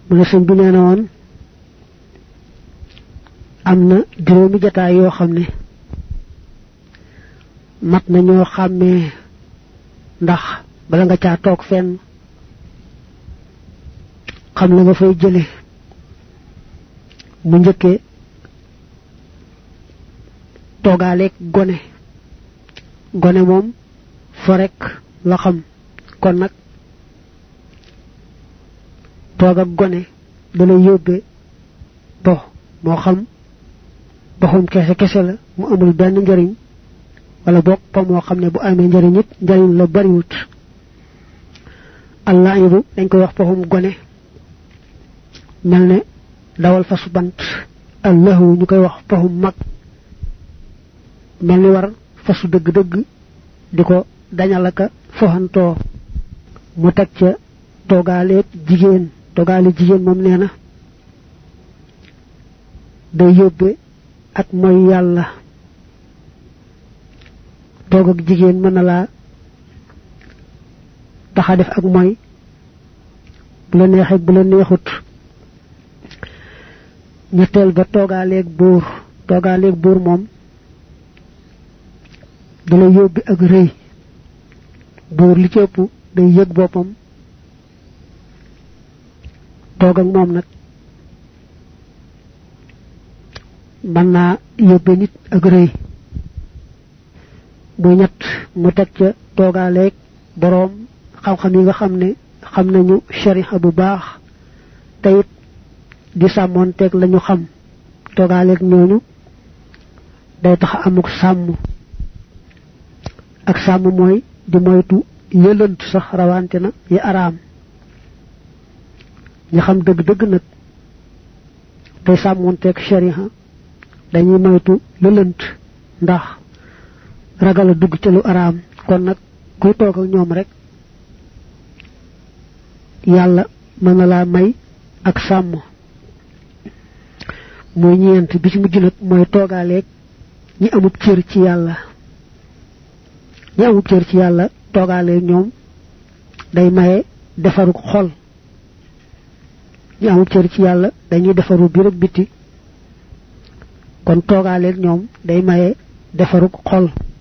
mu ne sëñ bi nee na woon am na juróomi jataay yoo xam ne mat na ñoo xàmmee ndax bala nga caa toog fenn xam la nga fay jële mu njëkkee toogaaleeg gone moom fa rek la xam kon nag toog ak gone da lay yóbbe bo moo xam boxum kese la mu amul benn njariñ wala bokk po moo xam ne bu amee njariñ it njariñ la bariwut allah yibu dañ koy wax poxum gone mel ne dawal fasu bant allahu ñu koy wax poxum mag mel ni war fasu dëgg-dëgg di ko dañalaka foxantoo mu teg ca toogaaleeg jigéen moom nee na day yóbbe ak mooy yàlla toog ak jigéen mën na laa taxa def ak mooy bu la neexee bu la neexut ñetteel ba toogaaleeg buur moom da lay yóbbi ak rëy buur li ci ëpp day yëg boppam toog ak moom nag mën naa yóbbe nit ak rëy muy ñett mu teg ca toogaaleeg boroom xam-xam yi nga xam ne xam nañu shariha bu baax te it di sàmmoonteeg lañu xam toogaaleeg ñooñu day tax amuk sàmm ak sàmm mooy di moytu yëlant sax rawante na yi araam ñi xam dëgg-dëgg nag tey sàmmoonteeg shariha dañuy moytu lëlant ndax ragal a dugg ci lu araam kon nag kuy toog ak ñoom rek yàlla mën na laa may ak sàmm mooy ñeent bi ci mujj nag mooy toogaaleeg ñi amub cër ci yàlla toogaaleeg ñoom day maye defaruk xol ñi amub cër ci yàlla dañuy defaru biir ak biti kon toogaaleeg ñoom day maye defaruk xol